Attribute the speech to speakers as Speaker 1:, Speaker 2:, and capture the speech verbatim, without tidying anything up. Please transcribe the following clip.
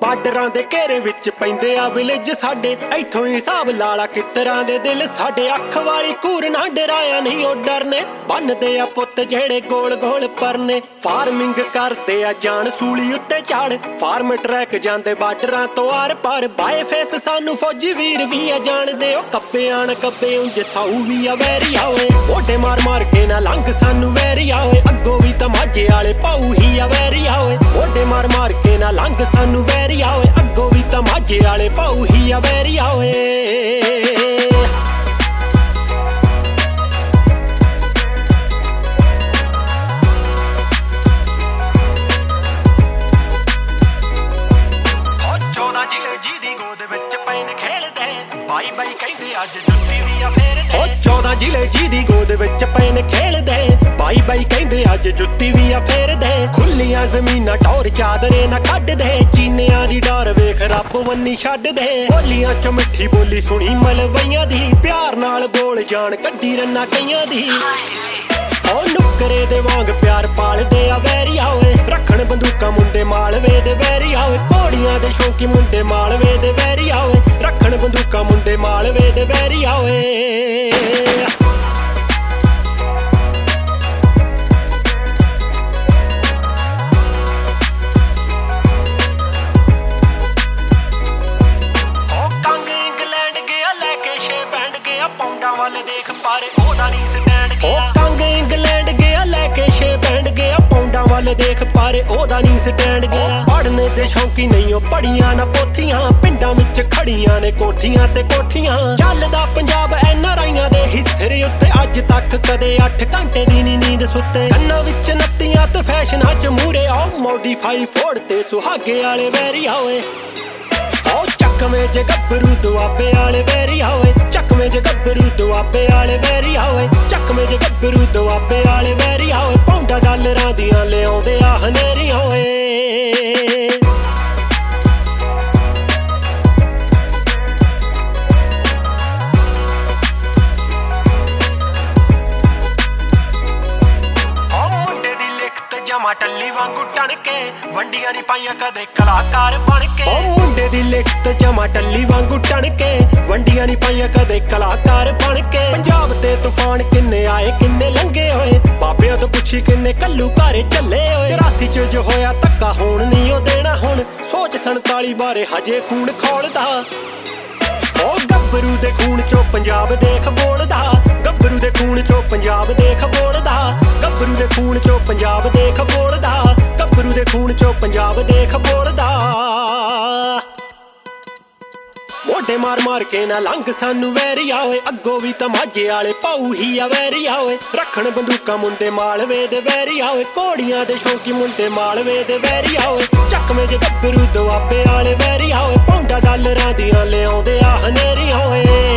Speaker 1: ਬਾਰਡਰਾਂ ਦੇ ਘੇਰੇ ਵਿੱਚ ਪੈਂਦੇ ਆ ਵਿਲੇਜ ਸਾਡੇ, ਇੱਥੋਂ ਹੀ ਹਿਸਾਬ ਲਾਲਾ ਕਿੱਤਰਾਂ ਦੇ ਦਿਲ ਸਾਡੇ। ਅੱਖ ਵਾਲੀ ਘੂਰ ਨਾ ਡਰਾਇਆ ਨਹੀਂ ਉਹ ਡਰਨੇ, ਬੰਨਦੇ ਆ ਪੁੱਤ ਜਿਹੜੇ ਗੋਲ ਗੋਲ ਪਰਨੇ। ਫਾਰਮਿੰਗ ਕਰਦੇ ਆ ਜਾਨ ਸੂਲੀ ਉੱਤੇ ਝਾੜ, ਫਾਰਮ ਟਰੈਕ ਜਾਂਦੇ ਬਾਰਡਰਾਂ ਤੋਂ ਆਰ ਪਾਰ। ਬਾਏ ਫੇਸ ਸਾਨੂੰ ਫੌਜੀ ਵੀਰ ਵੀ ਆ ਜਾਣਦੇ, ਉਹ ਕੱਬੇ ਆਣ ਕੱਬੇ ਉਂਝ ਸਾਊ ਵੀ ਆ ਵੈਰੀ ਆਵੇ। ਓਡੇ ਮਾਰ ਮਾਰ ਕੇ ਨਾ ਲੰਘ ਸਾਨੂੰ ਵੈਰੀ ਆਵੇ, ਅੱਗੋਂ ਵੀ ਤਾਂ ਮਾਝੇ ਵਾਲੇ ਪਾਉ ਹੀ ਆ ਵੈਰੀ ਆਵੇ। ਓਡੇ ਮਾਰ ਮਾਰ ਕੇ ਨਾ ਲੰਘ ਸਾਨੂੰ ਵੈਰੀ ਆਵੇ, ਅੱਗੋਂ ਵੀ ਤਾਂ ਮਾਝੇ ਵਾਲੇ ਪਾਉ ਹੀ ਆ ਵੈਰੀ ਆਵੇ। ਚੌਦਾਂ ਜ਼ਿਲ੍ਹੇ ਜਿਹਦੀ ਗੋਦ ਵਿੱਚ ਪੈ ਨੇ ਖੇਲਦੇ, ਬਾਈ ਬਾਈ ਕਹਿੰਦੇ ਅੱਜ ਜੁੱਤੀ ਵੀ ਆ ਫੇਰਦੇ। ਉਹ ਚੌਦਾਂ ਜ਼ਿਲ੍ਹੇ ਜਿਹਦੀ ਗੋਦ ਵਿੱਚ ਪੈ ਨੇ ਖੇਲਦੇ, ਬਾਈ ਬਾਈ ਕਹਿੰਦੇ ਅੱਜ ਜੁੱਤੀ ਵੀ ਆ ਫੇਰਦੇ। ਖੁੱਲੀਆਂ ਜ਼ਮੀਨਾਂ ਟੌਰ ਚਾਦਰੇ ਨਾ ਕੱਢਦੇ, ਚੀਨਿਆਂ ਦੀ ਡਰ ਵੇਖ ਰੱਬ ਵੰਨੀ ਛੱਡਦੇ। ਬੋਲੀਆਂ ਚ ਮਿੱਠੀ ਬੋਲੀ ਸੁਣੀ ਮਲਵਈਆਂ ਦੀ, ਪਿਆਰ ਨਾਲ ਬੋਲ ਜਾਣ ਕੱਢੀ ਰੰਨਾ ਕਈਆਂ ਦੀ। ਉਹ ਨੁੱਕਰੇ ਦੇ ਵਾਂਗ ਪਿਆਰ ਪਾਲਦੇ ਆ ਵੈਰੀ ਆਵੇ, ਰੱਖਣ ਬੰਦੂਕਾਂ ਮੁੰਡੇ ਮਾਲਵੇ ਦੇ ਵੈਰੀ ਆਵੇ। ਘੋੜੀਆਂ ਦੇ ਸ਼ੌਂਕੀ ਮੁੰਡੇ ਮਾਲਵੇ ਦੇ ਵੈਰੀ ਆਵੇ, ਰੱਖਣ ਬੰਦੂਕਾਂ ਮੁੰਡੇ ਮਾਲਵੇ ਦੇ ਵੈਰੀ ਆਵੇ। ਪੌਂਡਾਂ ਵੱਲ ਦੇਖ ਪਰ ਉਹਦਾ ਨਹੀਂ ਸਟੈਂਡ ਗਿਆ। ਉਹ ਕੰਗ ਇੰਗਲੈਂਡ ਗਿਆ ਲੈ ਕੇ ਛੇ ਬੈਂਡ ਗਿਆ, ਪੌਂਡਾਂ ਵੱਲ ਦੇਖ ਪਰ ਉਹਦਾ ਨਹੀਂ ਸਟੈਂਡ ਗਿਆ। ਪੜ੍ਹਨ ਦੇ ਸ਼ੌਂਕੀ ਨਹੀਂ ਉਹ ਪੜੀਆਂ ਨਾ ਪੋਥੀਆਂ, ਪਿੰਡਾਂ ਵਿੱਚ ਖੜੀਆਂ ਨੇ ਕੋਠੀਆਂ ਤੇ ਕੋਠੀਆਂ। ਚੱਲਦਾ ਪੰਜਾਬ ਐਨ ਆਰ ਆਈਆਂ ਦੇ ਹਿੱਸੇ ਉੱਤੇ, ਅੱਜ ਤੱਕ ਕਦੇ ਅੱਠ ਘੰਟੇ ਦੀ ਨੀ ਨੀਂਦ ਸੁੱਤੇ। ਕੰਨਾਂ ਵਿੱਚ ਨੱਤੀਆਂ ਤੇ ਫੈਸ਼ਨਾਂ ਚ ਮੂਰੇ ਆਓ, ਮੋਡੀਫਾਈ ਫੋੜ ਤੇ ਸੁਹਾਗੇ ਵਾਲੇ ਵੈਰੀ ਆਵੇ। ਉਹ ਚੱਕਵੇਂ ਜੇ ਗੱਭਰੂ ਦੁਆਬੇ ਵਾਲੇ ਵੈਰੀ ਆਵੇ, ਚੱਕਵੇਂ ਜੇ ਗੱਭਰੂ ਦੁਆਬੇ ਵਾਲੇ ਵੈਰੀ ਆਵੇ, ਚੱਕਵੇਂ ਜੇ ਗੱਭਰੂ ਦੁਆਬੇ ਵਾਲੇ ਵੈਰੀ ਆਵੇ। ਪੌਂਡਾ ਡਾਲਰਾਂ ਦੀਆਂ ਲਿਆਉਂਦੇ ਆ ਹਨੇਰੀਆਂ ਓਏ। ਜਮਾ ਟੱਲੀ ਵਾਂਗੂ ਟਣ ਕੇ, ਵੰਡੀਆਂ ਨੀ ਪਾਈਆਂ ਕਦੇ ਕਲਾਕਾਰ ਬਣ ਕੇ। ਉਹ ਮੁੰਡੇ ਦੀ ਲਿਖਤ ਜਮਾ ਟੱਲੀ ਵਾਂਗੂ ਟਣ ਕੇ, ਵੰਡੀਆਂ ਨੀ ਪਾਈਆਂ ਕਦੇ ਕਲਾਕਾਰ ਬਣ ਕੇ। ਪੰਜਾਬ ਤੇ ਤੂਫਾਨ ਕਿੰਨੇ ਆਏ ਕਿੰਨੇ ਲੰਘੇ ਹੋਏ, ਬਾਬਿਆਂ ਤੋਂ ਪੁੱਛੀ ਕਿੰਨੇ ਕੱਲੂ ਘਾਰੇ ਚੱਲੇ ਹੋਏ। ਚੁਰਾਸੀ ਚ ਜੋ ਹੋਇਆ ਧੱਕਾ ਹੋਣ ਨਹੀਂ ਉਹ ਦੇਣਾ ਹੁਣ, ਸੋਚ ਸੰਤਾਲੀ ਬਾਰੇ ਹਜੇ ਖੂਨ ਖੋਲਦਾ। ਉਹ ਗੱਭਰੂ ਦੇ ਖੂਨ ਚੋਂ ਪੰਜਾਬ ਦੇਖ ਬੋਲਦਾ, ਗੱਭਰੂ ਦੇ ਖੂਨ ਚੋਂ ਪੰਜਾਬ ਦੇਖ ਬੋਲਦਾ, ਗੱਭਰੂ ਦੇ ਖੂਨ ਚੋਂ ਪੰਜਾਬ ਦੇਖ ਬੋਲਦਾ, ਗੱਭਰੂ ਦੇ ਖੂਨ ਚੋਂ ਪੰਜਾਬ ਦੇਖ ਬੋਲਦਾ। ਮੋਢੇ ਮਾਰ ਮਾਰ ਕੇ ਨਾ ਲੰਘ ਸਾਨੂੰ ਵੈਰੀ ਆਵੇ, ਅੱਗੋਂ ਵੀ ਤਾਂ ਮਾਝੇ ਵਾਲੇ ਪਾਉ ਹੀ ਆ ਵੈਰੀ ਆਵੇ। ਰੱਖਣ ਬੰਦੂਕਾਂ ਮੁੰਡੇ ਮਾਲਵੇ ਦੇ ਵੈਰੀ ਆਵੇ, ਘੋੜੀਆਂ ਦੇ ਸ਼ੌਂਕੀ ਮੁੰਡੇ ਮਾਲਵੇ ਦੇ ਵੈਰੀ ਆਵੇ। ਚੱਕਵੇਂ ਜੇ ਗੱਭਰੂ ਦੁਆਬੇ ਵਾਲੇ ਵੈਰੀ ਆਵੇ, ਪੌਂਡਾ ਡਾਲਰਾਂ ਦੀਆਂ ਲਿਆਉਂਦੇ ਆ ਹਨੇਰੀਆਂ ਓਏ।